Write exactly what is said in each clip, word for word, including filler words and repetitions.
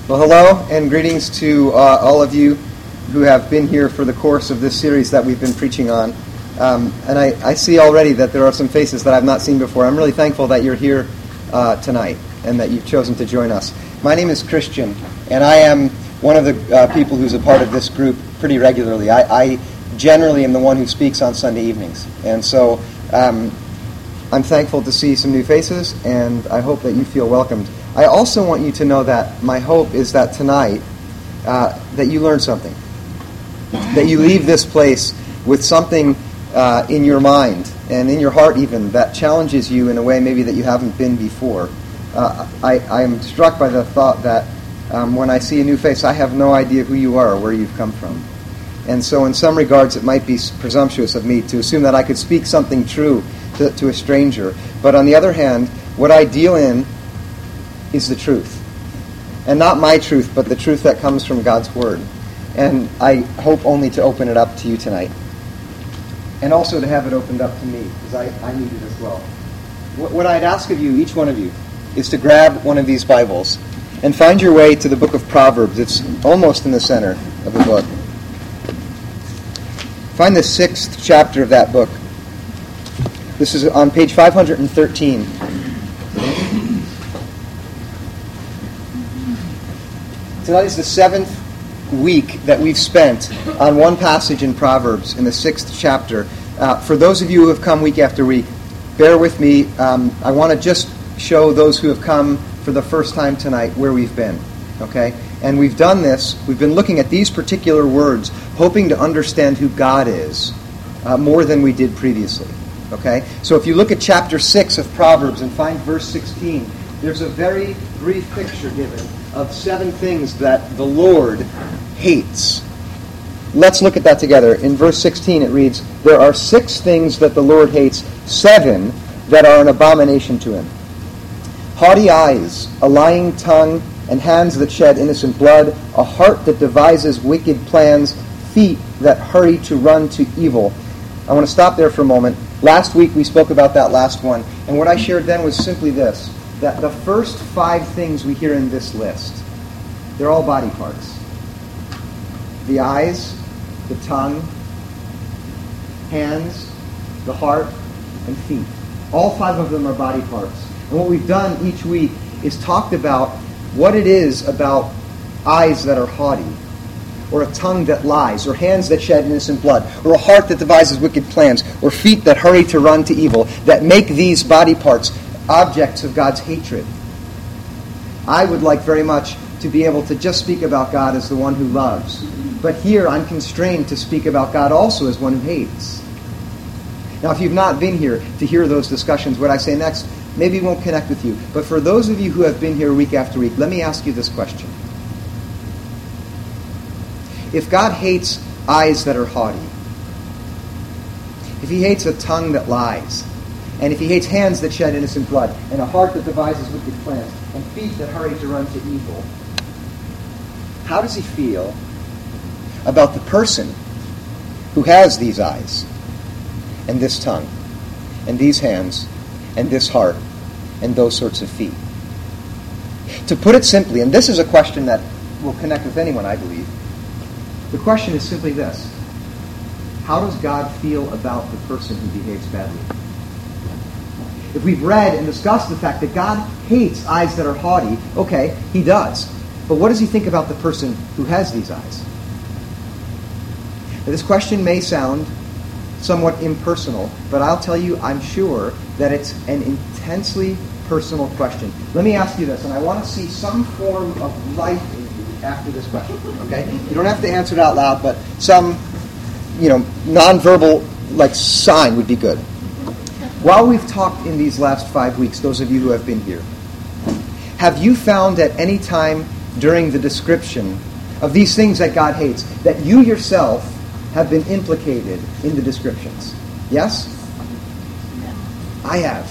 Well, hello, and greetings to uh, all of you who have been here for the course of this series that we've been preaching on. Um, and I, I see already that there are some faces that I've not seen before. I'm really thankful that you're here uh, tonight and that you've chosen to join us. My name is Christian, and I am one of the uh, people who's a part of this group pretty regularly. I, I generally am the one who speaks on Sunday evenings. And so um, I'm thankful to see some new faces, and I hope that you feel welcomed. I also want you to know that my hope is that tonight uh, that you learn something, that you leave this place with something uh, in your mind and in your heart even that challenges you in a way maybe that you haven't been before. Uh, I, I am struck by the thought that um, when I see a new face, I have no idea who you are or where you've come from. And so in some regards, it might be presumptuous of me to assume that I could speak something true to, to a stranger. But on the other hand, what I deal in is the truth. And not my truth, but the truth that comes from God's Word. And I hope only to open it up to you tonight. And also to have it opened up to me, because I, I need it as well. What, what I'd ask of you, each one of you, is to grab one of these Bibles and find your way to the book of Proverbs. It's almost in the center of the book. Find the sixth chapter of that book. This is on page five hundred thirteen. Tonight is the seventh week that we've spent on one passage in Proverbs in the sixth chapter. Uh, for those of you who have come week after week, bear with me. Um, I want to just show those who have come for the first time tonight where we've been. Okay? And we've done this. We've been looking at these particular words, hoping to understand who God is uh, more than we did previously. Okay? So if you look at chapter six of Proverbs and find verse sixteen, there's a very brief picture given of seven things that the Lord hates. Let's look at that together. In verse sixteen it reads, "There are six things that the Lord hates, seven that are an abomination to him. Haughty eyes, a lying tongue, and hands that shed innocent blood, a heart that devises wicked plans, feet that hurry to run to evil." I want to stop there for a moment. Last week we spoke about that last one, and what I shared then was simply this, that the first five things we hear in this list, they're all body parts. The eyes, the tongue, hands, the heart, and feet. All five of them are body parts. And what we've done each week is talked about what it is about eyes that are haughty, or a tongue that lies, or hands that shed innocent blood, or a heart that devises wicked plans, or feet that hurry to run to evil, that make these body parts objects of God's hatred. I would like very much to be able to just speak about God as the one who loves. But here I'm constrained to speak about God also as one who hates. Now, if you've not been here to hear those discussions, what I say next maybe won't connect with you. But for those of you who have been here week after week, let me ask you this question. If God hates eyes that are haughty, if he hates a tongue that lies, and if he hates hands that shed innocent blood, and a heart that devises wicked plans, and feet that hurry to run to evil, how does he feel about the person who has these eyes, and this tongue, and these hands, and this heart, and those sorts of feet? To put it simply, and this is a question that will connect with anyone, I believe, the question is simply this: how does God feel about the person who behaves badly? If we've read and discussed the fact that God hates eyes that are haughty, okay, he does. But what does he think about the person who has these eyes? Now, this question may sound somewhat impersonal, but I'll tell you, I'm sure that it's an intensely personal question. Let me ask you this, and I want to see some form of life in you after this question, okay? You don't have to answer it out loud, but some, you know, nonverbal, like, sign would be good. While we've talked in these last five weeks, those of you who have been here, have you found at any time during the description of these things that God hates that you yourself have been implicated in the descriptions? Yes? I have.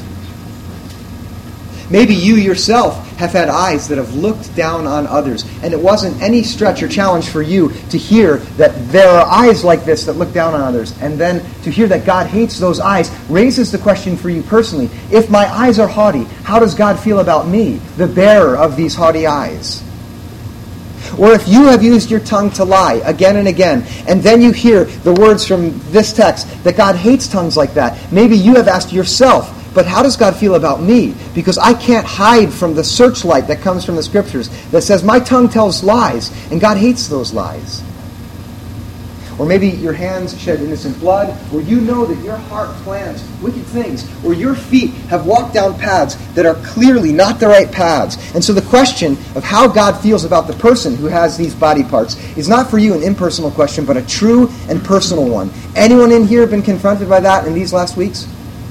Maybe you yourself have had eyes that have looked down on others, and it wasn't any stretch or challenge for you to hear that there are eyes like this that look down on others, and then to hear that God hates those eyes raises the question for you personally: if my eyes are haughty, how does God feel about me, the bearer of these haughty eyes? Or if you have used your tongue to lie again and again, and then you hear the words from this text that God hates tongues like that, maybe you have asked yourself, but how does God feel about me? Because I can't hide from the searchlight that comes from the Scriptures that says my tongue tells lies, and God hates those lies. Or maybe your hands shed innocent blood, or you know that your heart plans wicked things, or your feet have walked down paths that are clearly not the right paths. And so the question of how God feels about the person who has these body parts is not for you an impersonal question, but a true and personal one. Anyone in here been confronted by that in these last weeks?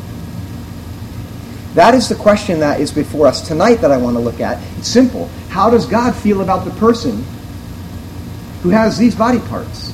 That is the question that is before us tonight that I want to look at. It's simple. How does God feel about the person who has these body parts?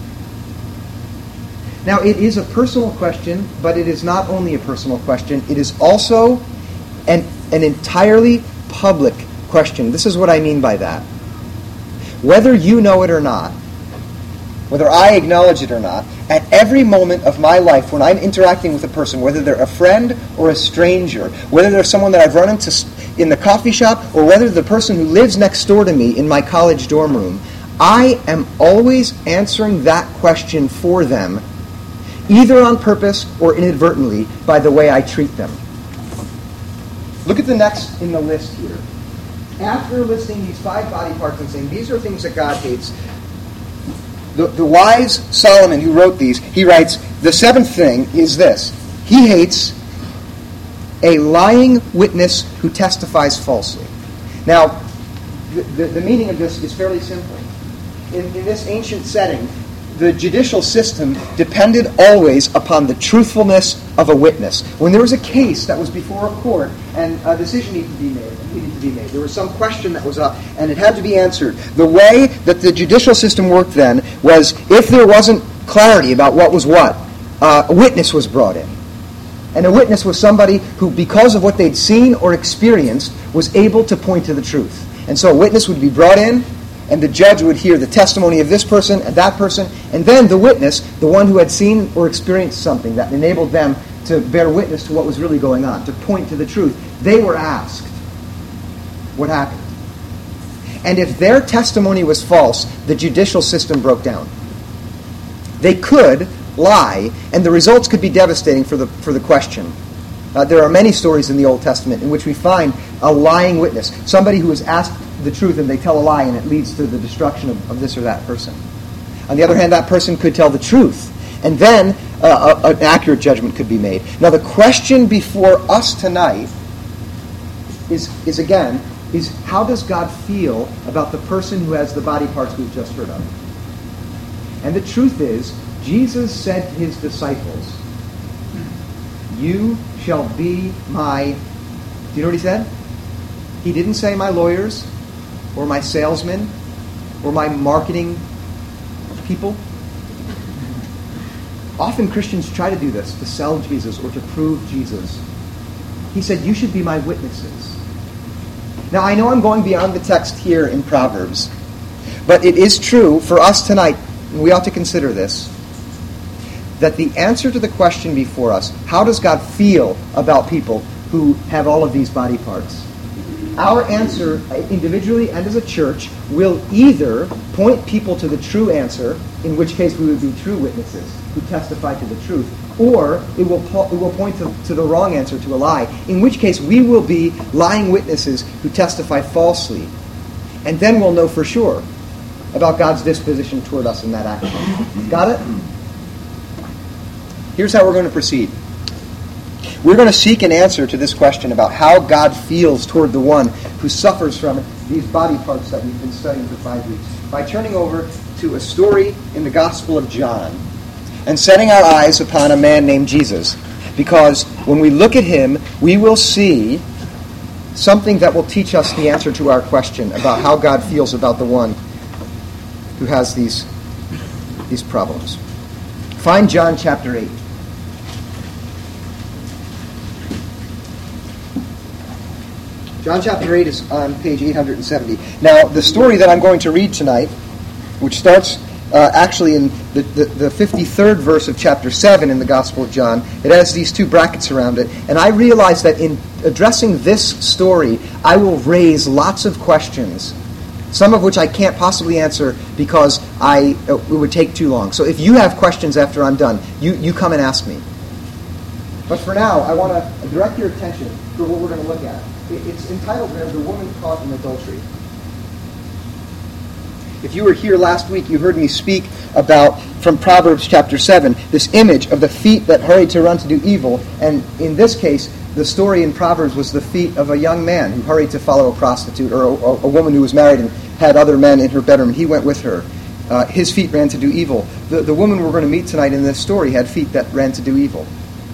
Now, it is a personal question, but it is not only a personal question. It is also an, an entirely public question. This is what I mean by that. Whether you know it or not, whether I acknowledge it or not, at every moment of my life when I'm interacting with a person, whether they're a friend or a stranger, whether they're someone that I've run into in the coffee shop, or whether the person who lives next door to me in my college dorm room, I am always answering that question for them, either on purpose or inadvertently, by the way I treat them. Look at the next in the list here. After listing these five body parts and saying these are things that God hates, the, the wise Solomon who wrote these, he writes, the seventh thing is this. He hates a lying witness who testifies falsely. Now, the, the, the meaning of this is fairly simple. In, in this ancient setting, the judicial system depended always upon the truthfulness of a witness. When there was a case that was before a court and a decision needed to be made, needed to be made, there was some question that was up and it had to be answered. The way that the judicial system worked then was if there wasn't clarity about what was what, uh, a witness was brought in. And a witness was somebody who, because of what they'd seen or experienced, was able to point to the truth. And so a witness would be brought in, and the judge would hear the testimony of this person and that person, and then the witness, the one who had seen or experienced something that enabled them to bear witness to what was really going on, to point to the truth, they were asked what happened. And if their testimony was false, the judicial system broke down. They could lie, and the results could be devastating for the for the question. Uh, there are many stories in the Old Testament in which we find a lying witness, somebody who is asked the truth and they tell a lie and it leads to the destruction of, of this or that person. On the other hand, that person could tell the truth, and then uh, a, an accurate judgment could be made. Now, the question before us tonight is, is again, is how does God feel about the person who has the body parts we've just heard of? And the truth is, Jesus said to his disciples, "You shall be my..." Do you know what he said? He didn't say my lawyers, or my salesmen, or my marketing people. Often Christians try to do this, to sell Jesus or to prove Jesus. He said, "You should be my witnesses." Now, I know I'm going beyond the text here in Proverbs, but it is true for us tonight, and we ought to consider this, that the answer to the question before us, how does God feel about people who have all of these body parts? Our answer, individually and as a church, will either point people to the true answer, in which case we would be true witnesses who testify to the truth, or it will, po- it will point to, to the wrong answer, to a lie, in which case we will be lying witnesses who testify falsely. And then we'll know for sure about God's disposition toward us in that action. Got it? Here's how we're going to proceed. We're going to seek an answer to this question about how God feels toward the one who suffers from these body parts that we've been studying for five weeks by turning over to a story in the Gospel of John and setting our eyes upon a man named Jesus. Because when we look at him, we will see something that will teach us the answer to our question about how God feels about the one who has these, these problems. Find John chapter eight. John chapter eight is on page eight hundred seventy. Now, the story that I'm going to read tonight, which starts uh, actually in the, the, the fifty-third verse of chapter seven in the Gospel of John, it has these two brackets around it. And I realize that in addressing this story, I will raise lots of questions some of which I can't possibly answer because I it would take too long. So if you have questions after I'm done, you, you come and ask me. But for now, I want to direct your attention to what we're going to look at. It's entitled there, The Woman Caught in Adultery. If you were here last week, you heard me speak about, from Proverbs chapter seven, this image of the feet that hurried to run to do evil. And in this case, the story in Proverbs was the feet of a young man who hurried to follow a prostitute, or a, a woman who was married and had other men in her bedroom, and he went with her. Uh, his feet ran to do evil. The, the woman we're going to meet tonight in this story had feet that ran to do evil.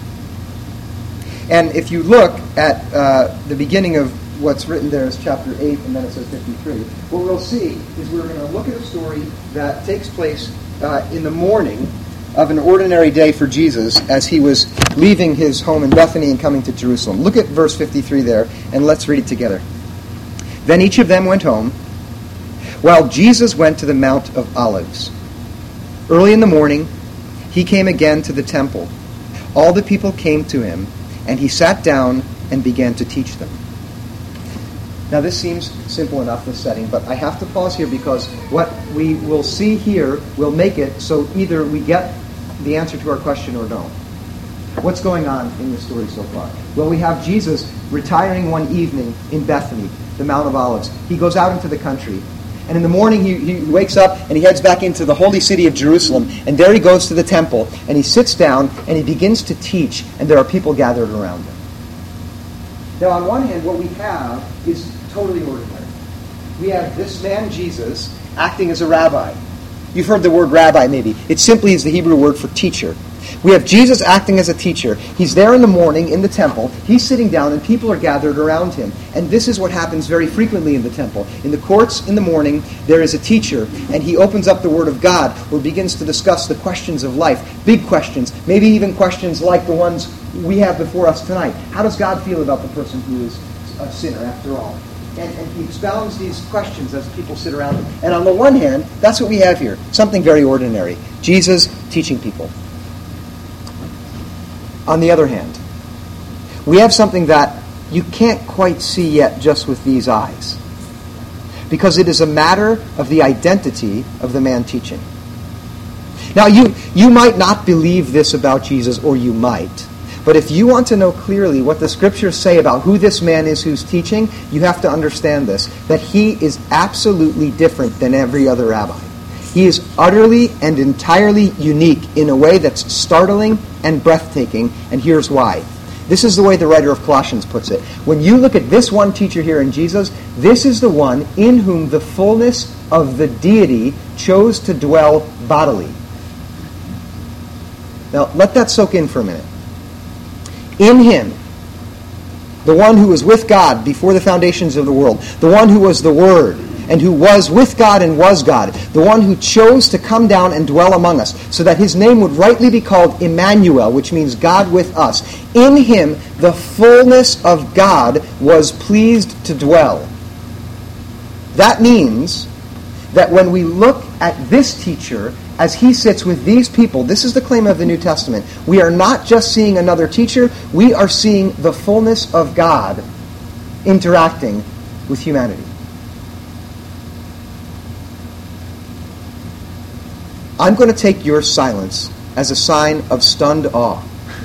And if you look at uh, the beginning of what's written there is chapter eight, and then it says fifty-three. What we'll see is we're going to look at a story that takes place uh, in the morning of an ordinary day for Jesus as he was leaving his home in Bethany and coming to Jerusalem. Look at verse fifty-three there, and let's read it together. Then each of them went home, while Jesus went to the Mount of Olives. Early in the morning, he came again to the temple. All the people came to him, and he sat down and began to teach them. Now this seems simple enough, this setting, but I have to pause here because what we will see here will make it so either we get the answer to our question or don't. What's going on in this story so far? Well, we have Jesus retiring one evening in Bethany, the Mount of Olives. He goes out into the country, and in the morning he, he wakes up and he heads back into the holy city of Jerusalem, and there he goes to the temple, and he sits down and he begins to teach, and there are people gathered around him. Now, on one hand, what we have is totally ordinary. We have this man, Jesus, acting as a rabbi. You've heard the word rabbi, maybe. It simply is the Hebrew word for teacher. We have Jesus acting as a teacher. He's there in the morning in the temple. He's sitting down, and people are gathered around him. And this is what happens very frequently in the temple. In the courts in the morning, there is a teacher, and he opens up the Word of God or begins to discuss the questions of life, big questions, maybe even questions like the ones we have before us tonight. How does God feel about the person who is a sinner, after all? And, and he expounds these questions as people sit around him. And on the one hand, that's what we have here. Something very ordinary. Jesus teaching people. On the other hand, we have something that you can't quite see yet just with these eyes. Because it is a matter of the identity of the man teaching. Now, you, you might not believe this about Jesus, or you might. But if you want to know clearly what the Scriptures say about who this man is who's teaching, you have to understand this, that he is absolutely different than every other rabbi. He is utterly and entirely unique in a way that's startling and breathtaking, and here's why. This is the way the writer of Colossians puts it. When you look at this one teacher here in Jesus, this is the one in whom the fullness of the deity chose to dwell bodily. Now, let that soak in for a minute. In him, the one who was with God before the foundations of the world, the one who was the Word, and who was with God and was God, the one who chose to come down and dwell among us, so that his name would rightly be called Emmanuel, which means God with us. In him, the fullness of God was pleased to dwell. That means that when we look at this teacher as he sits with these people, this is the claim of the New Testament, we are not just seeing another teacher, we are seeing the fullness of God interacting with humanity. I'm going to take your silence as a sign of stunned awe.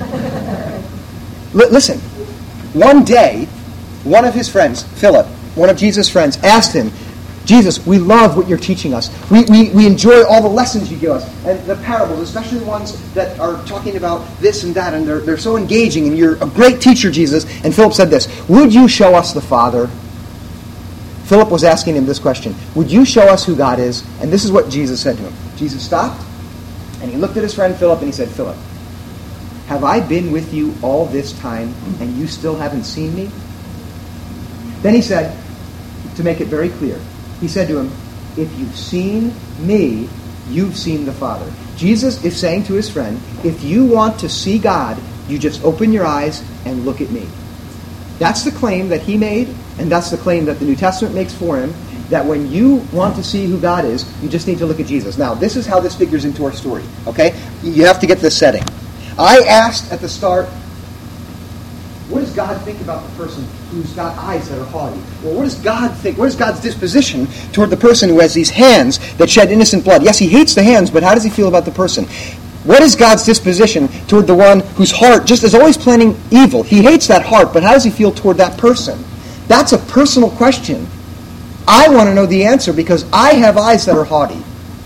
L- listen, one day, one of his friends, Philip, one of Jesus' friends, asked him, Jesus, we love what you're teaching us. We, we, we enjoy all the lessons you give us. And the parables, especially the ones that are talking about this and that, and they're, they're so engaging, and you're a great teacher, Jesus. And Philip said this, would you show us the Father? Philip was asking him this question, would you show us who God is? And this is what Jesus said to him. Jesus stopped, and he looked at his friend Philip, and he said, Philip, have I been with you all this time, and you still haven't seen me? Then he said, to make it very clear, he said to him, if you've seen me, you've seen the Father. Jesus is saying to his friend, if you want to see God, you just open your eyes and look at me. That's the claim that he made, and that's the claim that the New Testament makes for him, that when you want to see who God is, you just need to look at Jesus. Now, this is how this figures into our story, okay? You have to get this setting. I asked at the start, What does God think about the person who's got eyes that are haughty? Well, what does God think? What is God's disposition toward the person who has these hands that shed innocent blood? Yes, he hates the hands, but how does he feel about the person? What is God's disposition toward the one whose heart just is always planning evil? He hates that heart, but how does he feel toward that person? That's a personal question. I want to know the answer because I have eyes that are haughty.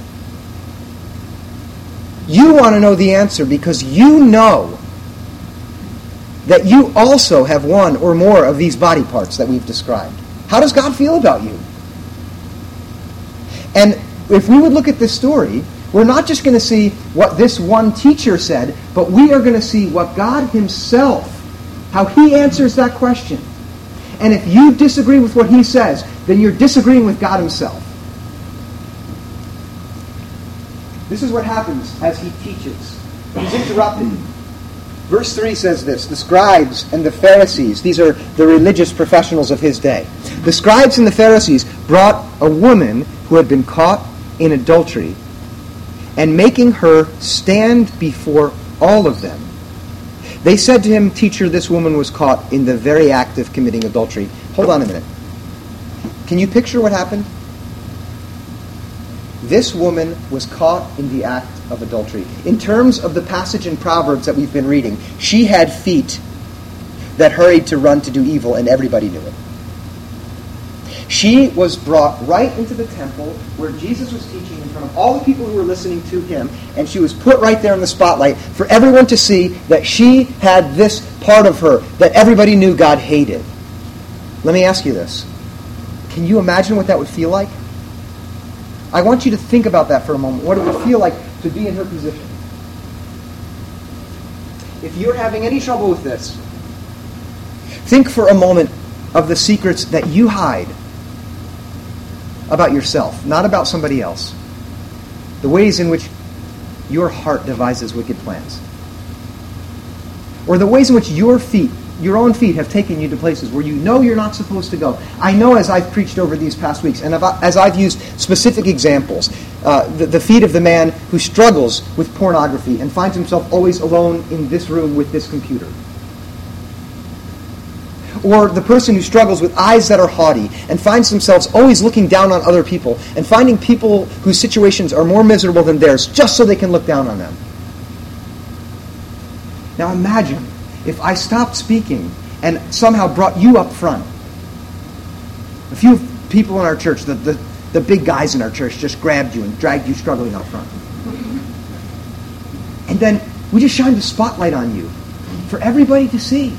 You want to know the answer because you know that you also have one or more of these body parts that we've described. How does God feel about you? And if we would look at this story, we're not just going to see what this one teacher said, but we are going to see what God himself, how he answers that question. And if you disagree with what he says, then you're disagreeing with God himself. This is what happens as he teaches. He's interrupted. Verse three says this, the scribes and the Pharisees, these are the religious professionals of his day. The scribes and the Pharisees brought a woman who had been caught in adultery, and making her stand before all of them, they said to him, "Teacher, this woman was caught in the very act of committing adultery." Hold on a minute. Can you picture what happened? This woman was caught in the act of adultery. In terms of the passage in Proverbs that we've been reading, she had feet that hurried to run to do evil, and everybody knew it. She was brought right into the temple where Jesus was teaching in front of all the people who were listening to him, and she was put right there in the spotlight for everyone to see that she had this part of her that everybody knew God hated. Let me ask you this. Can you imagine what that would feel like? I want you to think about that for a moment, what it would feel like to be in her position. If you're having any trouble with this, think for a moment of the secrets that you hide about yourself, not about somebody else. The ways in which your heart devises wicked plans. Or the ways in which your feet, your own feet, have taken you to places where you know you're not supposed to go. I know as I've preached over these past weeks, and as I've used specific examples, uh, the, the feet of the man who struggles with pornography and finds himself always alone in this room with this computer. Or the person who struggles with eyes that are haughty and finds themselves always looking down on other people and finding people whose situations are more miserable than theirs just so they can look down on them. Now imagine if I stopped speaking and somehow brought you up front. A few people in our church, the, the, the big guys in our church, just grabbed you and dragged you struggling up front. And then we just shined the spotlight on you for everybody to see.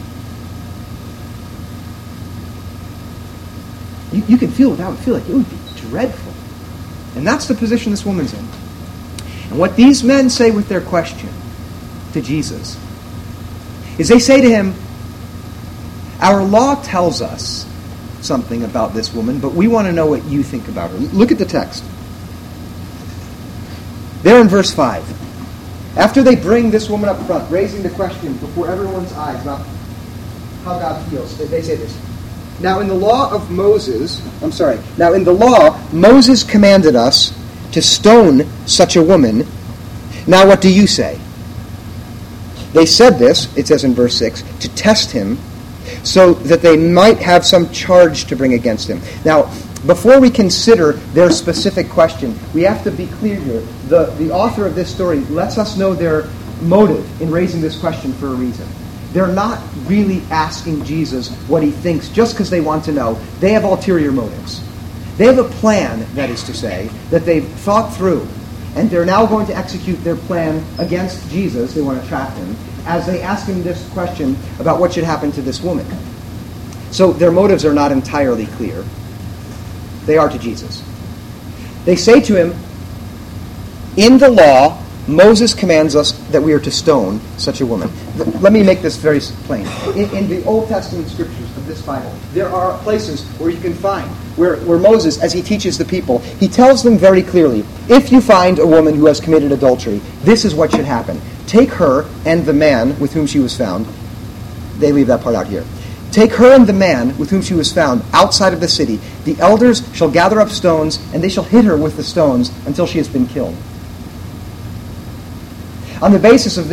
You, you can feel what that would feel like. It would be dreadful. And that's the position this woman's in. And what these men say with their question to Jesus is they say to him, our law tells us something about this woman, but we want to know what you think about her. Look at the text. There in verse five. After they bring this woman up front, raising the question before everyone's eyes about how God feels, they say this. Now in the law of Moses, I'm sorry, now in the law, Moses commanded us to stone such a woman. Now what do you say? They said this, it says in verse six, to test him so that they might have some charge to bring against him. Now, before we consider their specific question, we have to be clear here. The, the author of this story lets us know their motive in raising this question for a reason. They're not really asking Jesus what he thinks just because they want to know. They have ulterior motives. They have a plan, that is to say, that they've thought through. And they're now going to execute their plan against Jesus. They want to trap him as they ask him this question about what should happen to this woman. So their motives are not entirely clear. They are to Jesus. They say to him, in the law, Moses commands us that we are to stone such a woman. Let me make this very plain. In, in the Old Testament scriptures of this Bible, there are places where you can find where, where Moses, as he teaches the people, he tells them very clearly, if you find a woman who has committed adultery, this is what should happen. Take her and the man with whom she was found. They leave that part out here. Take her and the man with whom she was found outside of the city. The elders shall gather up stones, and they shall hit her with the stones until she has been killed. On the basis of this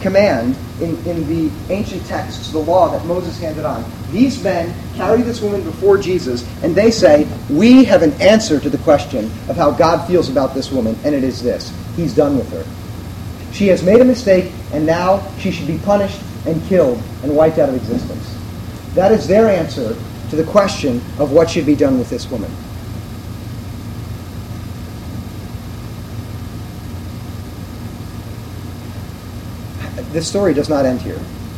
command in, in the ancient texts, the law that Moses handed on. These men carry this woman before Jesus, and they say, we have an answer to the question of how God feels about this woman, and it is this: He's done with her. She has made a mistake, and now she should be punished and killed and wiped out of existence. That is their answer to the question of what should be done with this woman. This story does not end here.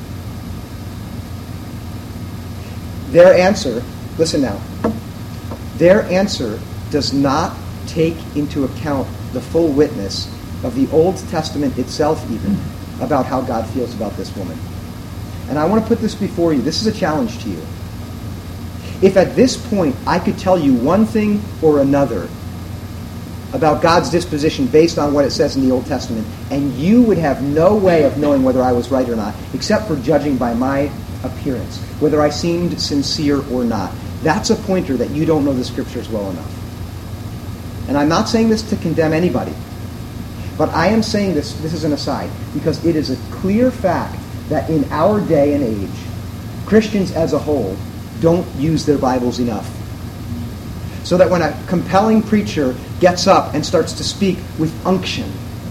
Their answer, listen now, their answer does not take into account the full witness of the Old Testament itself even about how God feels about this woman. And I want to put this before you. This is a challenge to you. If at this point I could tell you one thing or another about God's disposition based on what it says in the Old Testament, and you would have no way of knowing whether I was right or not, except for judging by my appearance, whether I seemed sincere or not, that's a pointer that you don't know the Scriptures well enough. And I'm not saying this to condemn anybody, but I am saying this, this is an aside, because it is a clear fact that in our day and age, Christians as a whole don't use their Bibles enough. So that when a compelling preacher gets up and starts to speak with unction,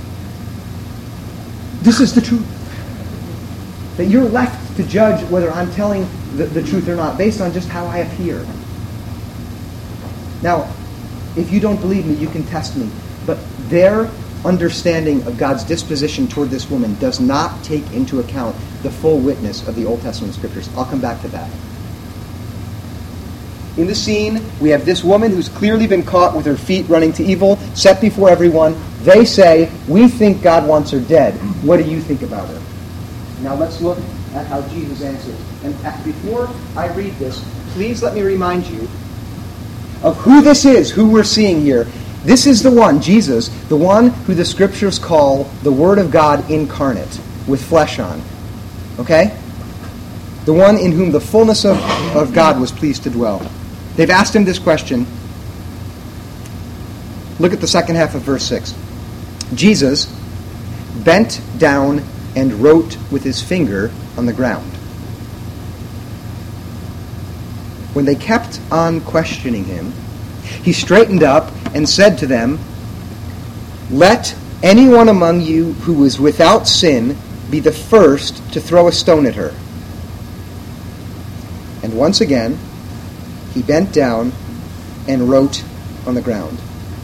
this is the truth. That you're left to judge whether I'm telling the, the truth or not based on just how I appear. Now, if you don't believe me, you can test me. But their understanding of God's disposition toward this woman does not take into account the full witness of the Old Testament Scriptures. I'll come back to that. In the scene, we have this woman who's clearly been caught with her feet running to evil, set before everyone. They say, we think God wants her dead. What do you think about her? Now let's look at how Jesus answers. And before I read this, please let me remind you of who this is, who we're seeing here. This is the one, Jesus, the one who the Scriptures call the Word of God incarnate, with flesh on. Okay? The one in whom the fullness of, of God was pleased to dwell. They've asked him this question. Look at the second half of verse six. Jesus bent down and wrote with his finger on the ground. When they kept on questioning him, he straightened up and said to them, "Let anyone among you who is without sin be the first to throw a stone at her." And once again, he bent down and wrote on the ground.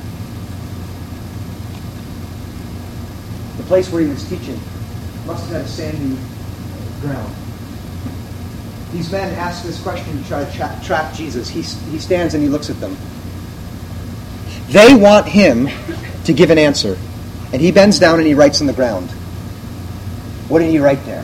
The place where he was teaching must have had a sandy ground. These men ask this question to try to tra- trap Jesus. He, he stands and he looks at them. They want him to give an answer. And he bends down and he writes on the ground. What did he write there?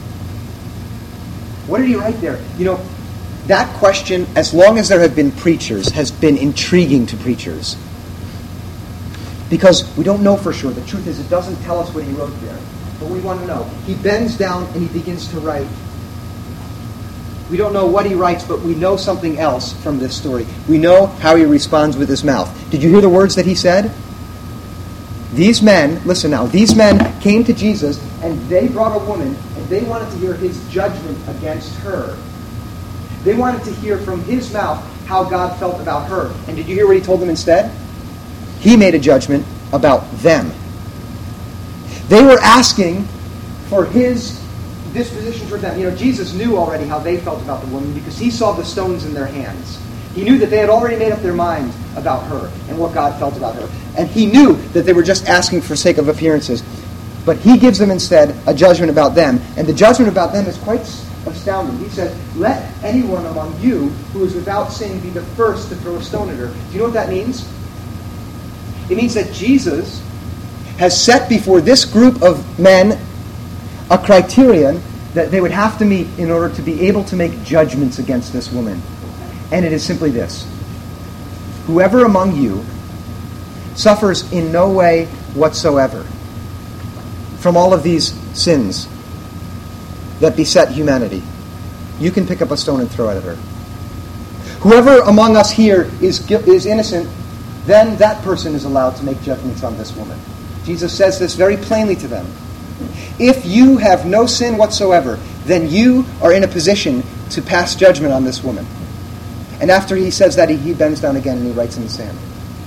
What did he write there? You know, that question, as long as there have been preachers, has been intriguing to preachers. Because we don't know for sure. The truth is, it doesn't tell us what he wrote there. But we want to know. He bends down and he begins to write. We don't know what he writes, but we know something else from this story. We know how he responds with his mouth. Did you hear the words that he said? These men, listen now, these men came to Jesus and they brought a woman and they wanted to hear his judgment against her. They wanted to hear from his mouth how God felt about her. And did you hear what he told them instead? He made a judgment about them. They were asking for his disposition toward them. You know, Jesus knew already how they felt about the woman because he saw the stones in their hands. He knew that they had already made up their mind about her and what God felt about her. And he knew that they were just asking for sake of appearances. But he gives them instead a judgment about them. And the judgment about them is quite astounding. He says, "Let anyone among you who is without sin be the first to throw a stone at her." Do you know what that means? It means that Jesus has set before this group of men a criterion that they would have to meet in order to be able to make judgments against this woman. And it is simply this: whoever among you suffers in no way whatsoever from all of these sins that beset humanity, you can pick up a stone and throw it at her. Whoever among us here is is innocent, then that person is allowed to make judgments on this woman. Jesus says this very plainly to them. If you have no sin whatsoever, then you are in a position to pass judgment on this woman. And after he says that, he, he bends down again and he writes in the sand.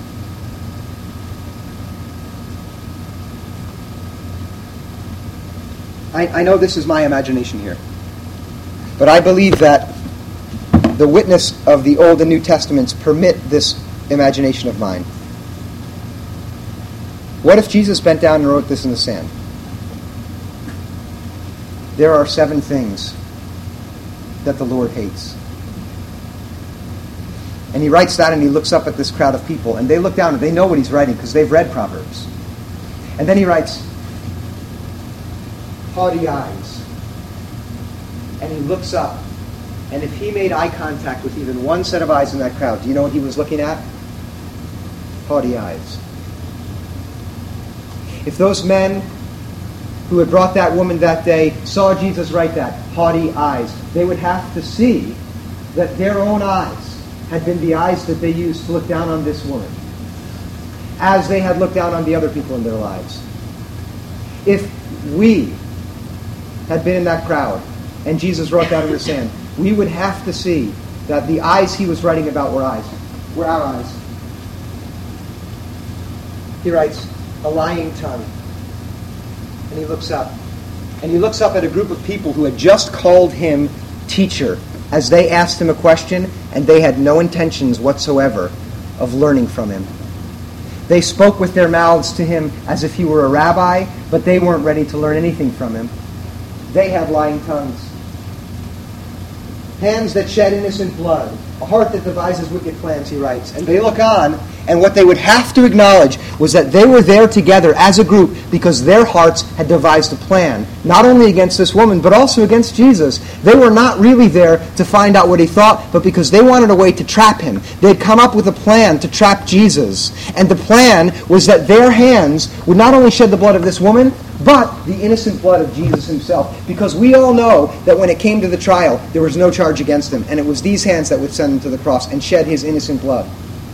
I, I know this is my imagination here, but I believe that the witness of the Old and New Testaments permit this imagination of mine. What if Jesus bent down and wrote this in the sand? There are seven things that the Lord hates. And he writes that and he looks up at this crowd of people, and they look down and they know what he's writing because they've read Proverbs. And then he writes, haughty eyes. And he looks up, and if he made eye contact with even one set of eyes in that crowd, do you know what he was looking at? Haughty eyes. If those men who had brought that woman that day saw Jesus write that, haughty eyes, they would have to see that their own eyes had been the eyes that they used to look down on this woman, as they had looked down on the other people in their lives. If we had been in that crowd and Jesus wrote that in the sand, we would have to see that the eyes he was writing about were eyes, were our eyes. He writes, a lying tongue. And he looks up. And he looks up at a group of people who had just called him teacher as they asked him a question, and they had no intentions whatsoever of learning from him. They spoke with their mouths to him as if he were a rabbi, but they weren't ready to learn anything from him. They had lying tongues. Hands that shed innocent blood. A heart that devises wicked plans, he writes. And they look on, and what they would have to acknowledge was that they were there together as a group because their hearts had devised a plan, not only against this woman, but also against Jesus. They were not really there to find out what he thought, but because they wanted a way to trap him. They had come up with a plan to trap Jesus. And the plan was that their hands would not only shed the blood of this woman, but the innocent blood of Jesus himself. Because we all know that when it came to the trial, there was no charge against him. And it was these hands that would send him to the cross and shed his innocent blood.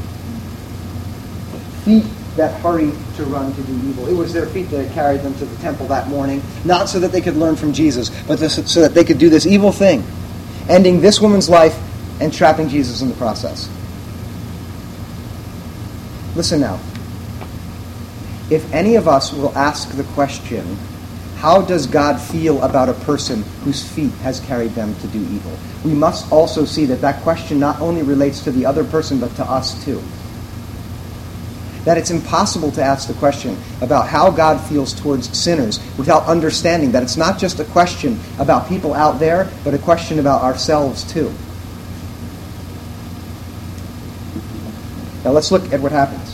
Feet that hurried to run to do evil. It was their feet that had carried them to the temple that morning, not so that they could learn from Jesus, but so that they could do this evil thing, ending this woman's life and trapping Jesus in the process. Listen now. If any of us will ask the question, how does God feel about a person whose feet has carried them to do evil? We must also see that that question not only relates to the other person, but to us too. That it's impossible to ask the question about how God feels towards sinners without understanding that it's not just a question about people out there, but a question about ourselves too. Now let's look at what happens.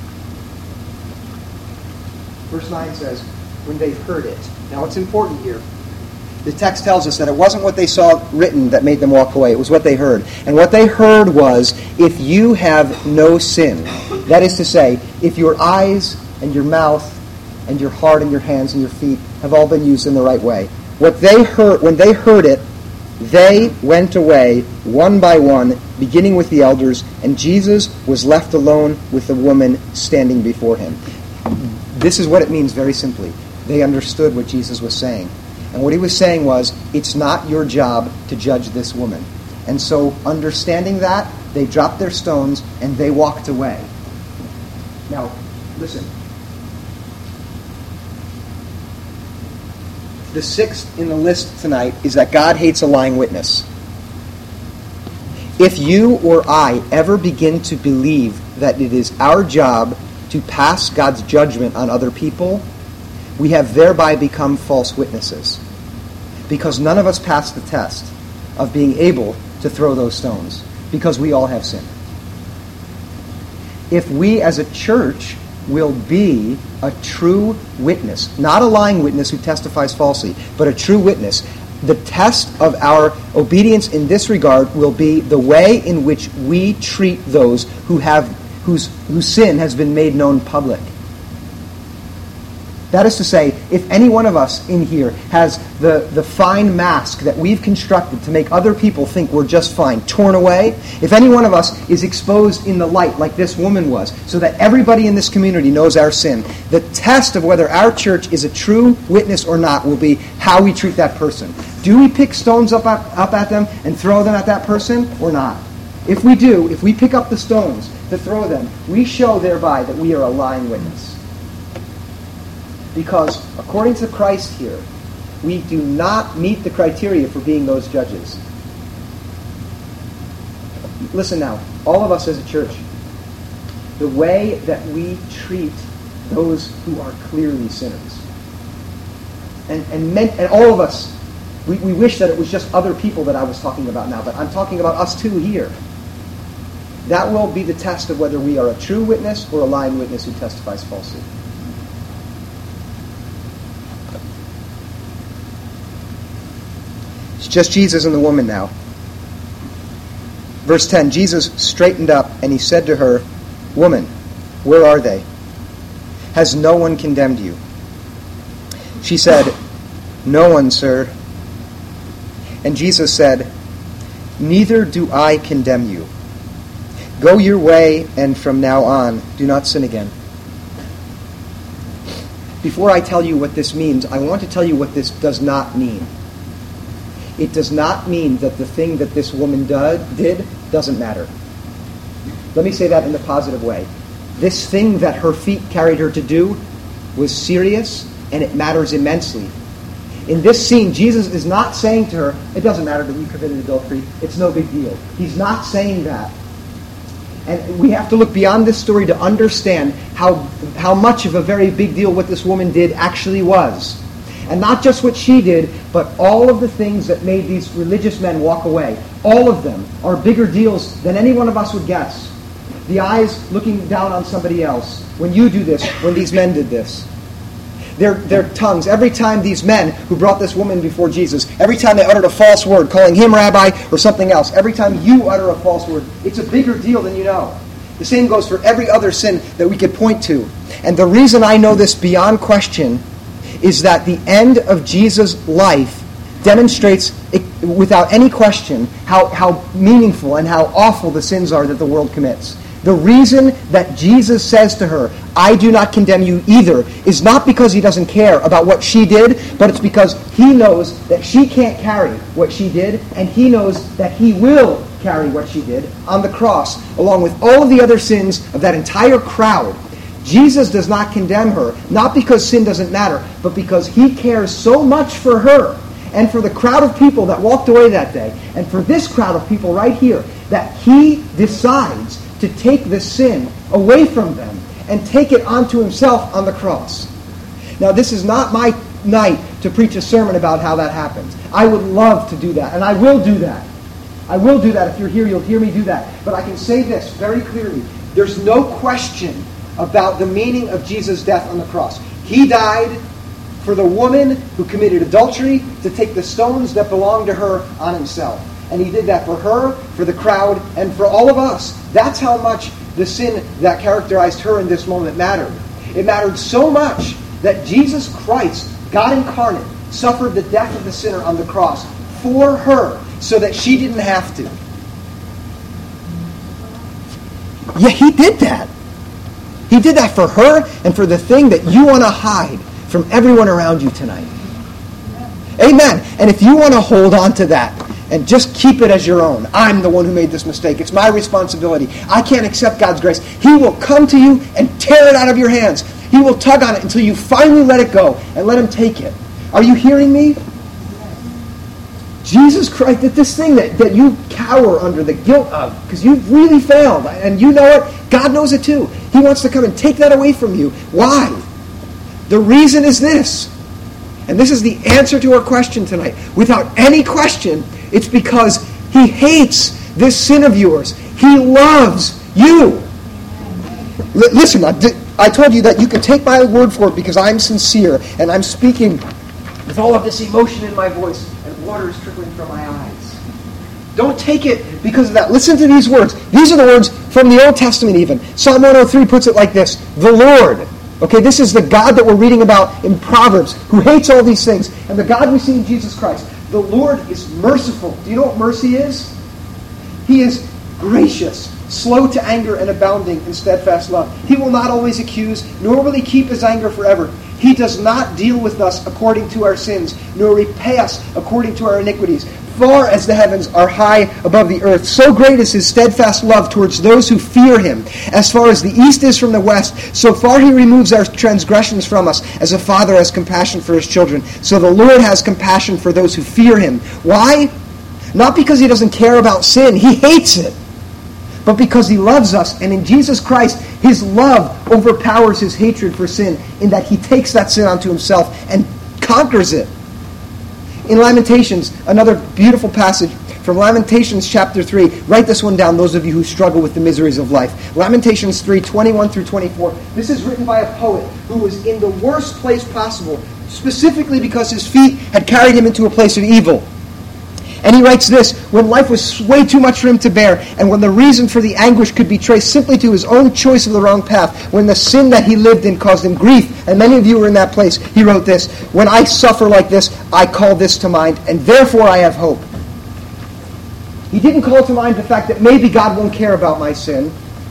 Verse nine says, when they heard it. Now it's important here. The text tells us that it wasn't what they saw written that made them walk away. It was what they heard. And what they heard was, if you have no sin, that is to say, if your eyes and your mouth and your heart and your hands and your feet have all been used in the right way. What they heard, when they heard it, they went away one by one, beginning with the elders, and Jesus was left alone with the woman standing before him. This is what it means very simply. They understood what Jesus was saying. And what he was saying was, it's not your job to judge this woman. And so, understanding that, they dropped their stones and they walked away. Now, listen. The sixth in the list tonight is that God hates a lying witness. If you or I ever begin to believe that it is our job to pass God's judgment on other people, we have thereby become false witnesses. Because none of us pass the test of being able to throw those stones, because we all have sinned. If we as a church will be a true witness, not a lying witness who testifies falsely, but a true witness, the test of our obedience in this regard will be the way in which we treat those who have whose whose sin has been made known public. That is to say, if any one of us in here has the, the fine mask that we've constructed to make other people think we're just fine torn away, if any one of us is exposed in the light like this woman was, so that everybody in this community knows our sin, the test of whether our church is a true witness or not will be how we treat that person. Do we pick stones up at, up at them and throw them at that person or not? If we do, if we pick up the stones to throw them, we show thereby that we are a lying witness. Because according to Christ here, we do not meet the criteria for being those judges. Listen now, all of us as a church, the way that we treat those who are clearly sinners, and and, meant, and all of us, we, we wish that it was just other people that I was talking about now, but I'm talking about us too here. That will be the test of whether we are a true witness or a lying witness who testifies falsely. It's just Jesus and the woman now. Verse ten, Jesus straightened up and he said to her, "Woman, where are they? Has no one condemned you?" She said, "No one, sir." And Jesus said, "Neither do I condemn you. Go your way, and from now on, do not sin again." Before I tell you what this means, I want to tell you what this does not mean. It does not mean that the thing that this woman do, did doesn't matter. Let me say that in the positive way. This thing that her feet carried her to do was serious, and it matters immensely. In this scene, Jesus is not saying to her, "It doesn't matter that you committed adultery. It's no big deal." He's not saying that. And we have to look beyond this story to understand how, how much of a very big deal what this woman did actually was. And not just what she did, but all of the things that made these religious men walk away. All of them are bigger deals than any one of us would guess. The eyes looking down on somebody else. When you do this, when these men did this. Their, their tongues, every time these men who brought this woman before Jesus, every time they uttered a false word, calling him rabbi or something else, every time you utter a false word, it's a bigger deal than you know. The same goes for every other sin that we could point to. And the reason I know this beyond question is that the end of Jesus' life demonstrates, without any question, how, how meaningful and how awful the sins are that the world commits. The reason that Jesus says to her, "I do not condemn you either," is not because he doesn't care about what she did, but it's because he knows that she can't carry what she did, and he knows that he will carry what she did on the cross, along with all of the other sins of that entire crowd. Jesus does not condemn her, not because sin doesn't matter, but because he cares so much for her and for the crowd of people that walked away that day, and for this crowd of people right here, that he decides to take the sin away from them and take it onto himself on the cross. Now, this is not my night to preach a sermon about how that happens. I would love to do that, and I will do that. I will do that. If you're here, you'll hear me do that. But I can say this very clearly. There's no question about the meaning of Jesus' death on the cross. He died for the woman who committed adultery to take the stones that belonged to her on himself. And he did that for her, for the crowd, and for all of us. That's how much the sin that characterized her in this moment mattered. It mattered so much that Jesus Christ, God incarnate, suffered the death of the sinner on the cross for her, so that she didn't have to. Yeah, he did that. He did that for her and for the thing that you want to hide from everyone around you tonight. Amen. And if you want to hold on to that and just keep it as your own, I'm the one who made this mistake. It's my responsibility. I can't accept God's grace. He will come to you and tear it out of your hands. He will tug on it until you finally let it go and let him take it. Are you hearing me? Jesus Christ, that this thing that, that you cower under the guilt of, because you've really failed, and you know it, God knows it too. He wants to come and take that away from you. Why? The reason is this, and this is the answer to our question tonight. Without any question, it's because he hates this sin of yours. He loves you. L- listen, I, di- I told you that you can take my word for it because I'm sincere, and I'm speaking with all of this emotion in my voice. Water is trickling from my eyes. Don't take it because of that. Listen to these words. These are the words from the Old Testament even. Psalm one oh three puts it like this. The Lord Okay, this is the God that we're reading about in Proverbs, who hates all these things. And the God we see in Jesus Christ. The Lord is merciful. Do you know what mercy is? He is gracious, slow to anger, and abounding in steadfast love. He will not always accuse, nor will he keep his anger forever. He does not deal with us according to our sins, nor repay us according to our iniquities. Far as the heavens are high above the earth, so great is his steadfast love towards those who fear him. As far as the east is from the west, so far he removes our transgressions from us, as a father has compassion for his children. So the Lord has compassion for those who fear him. Why? Not because he doesn't care about sin. He hates it. But because he loves us, and in Jesus Christ, his love overpowers his hatred for sin, in that he takes that sin onto himself and conquers it. In Lamentations, another beautiful passage from Lamentations chapter three. Write this one down, those of you who struggle with the miseries of life. Lamentations three, twenty-one through twenty-four. This is written by a poet who was in the worst place possible, specifically because his feet had carried him into a place of evil. And he writes this, when life was way too much for him to bear, and when the reason for the anguish could be traced simply to his own choice of the wrong path, when the sin that he lived in caused him grief, and many of you were in that place, he wrote this, when I suffer like this, I call this to mind, and therefore I have hope. He didn't call to mind the fact that maybe God won't care about my sin,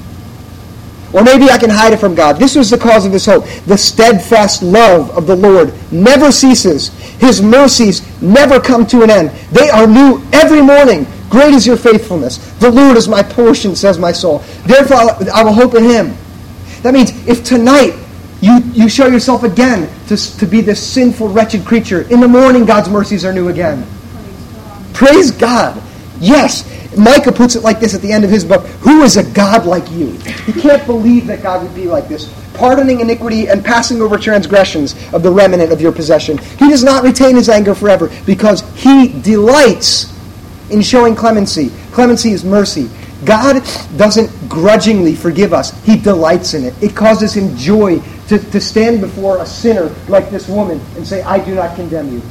or maybe I can hide it from God. This was the cause of his hope. The steadfast love of the Lord never ceases. His mercies never come to an end. They are new every morning. Great is your faithfulness. The Lord is my portion, says my soul. Therefore I will hope in him. That means if tonight you, you show yourself again to, to be this sinful, wretched creature, in the morning God's mercies are new again. Praise God. Praise God. Yes. Micah puts it like this at the end of his book. Who is a God like you? He can't believe that God would be like this, pardoning iniquity and passing over transgressions of the remnant of your possession. He does not retain his anger forever because he delights in showing clemency. Clemency is mercy. God doesn't grudgingly forgive us. He delights in it. It causes him joy to, to stand before a sinner like this woman and say, I do not condemn you.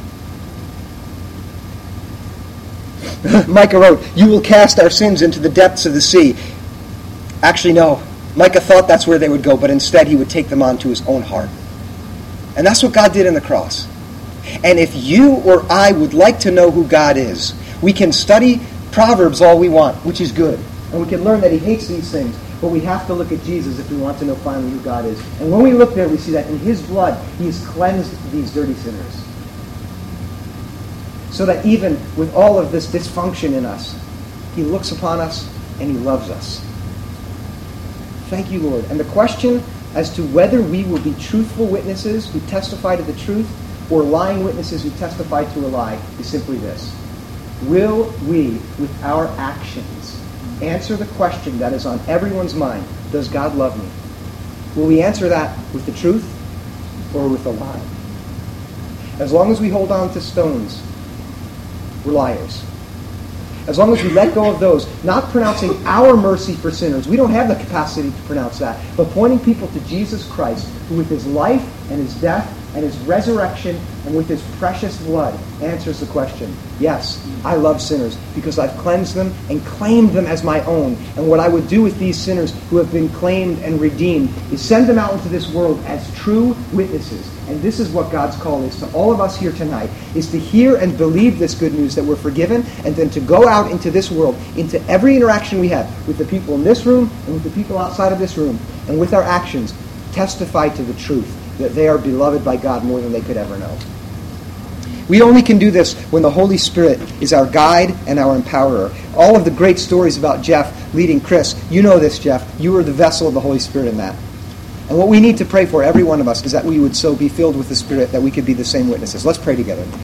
Micah wrote, you will cast our sins into the depths of the sea. Actually, no. Micah thought that's where they would go, but instead he would take them onto his own heart. And that's what God did on the cross. And if you or I would like to know who God is, we can study Proverbs all we want, which is good. And we can learn that he hates these things. But we have to look at Jesus if we want to know finally who God is. And when we look there, we see that in his blood, he has cleansed these dirty sinners. So that even with all of this dysfunction in us, he looks upon us and he loves us. Thank you, Lord. And the question as to whether we will be truthful witnesses who testify to the truth or lying witnesses who testify to a lie is simply this. Will we, with our actions, answer the question that is on everyone's mind, does God love me? Will we answer that with the truth or with a lie? As long as we hold on to stones, we're liars. As long as we let go of those, not pronouncing our mercy for sinners, we don't have the capacity to pronounce that, but pointing people to Jesus Christ, who with his life and his death and his resurrection and with his precious blood answers the question, yes, I love sinners because I've cleansed them and claimed them as my own. And what I would do with these sinners who have been claimed and redeemed is send them out into this world as true witnesses. And this is what God's call is to all of us here tonight, is to hear and believe this good news that we're forgiven, and then to go out into this world, into every interaction we have with the people in this room and with the people outside of this room, and with our actions, testify to the truth that they are beloved by God more than they could ever know. We only can do this when the Holy Spirit is our guide and our empowerer. All of the great stories about Jeff leading Chris, you know this, Jeff. You were the vessel of the Holy Spirit in that. And what we need to pray for, every one of us, is that we would so be filled with the Spirit that we could be the same witnesses. Let's pray together.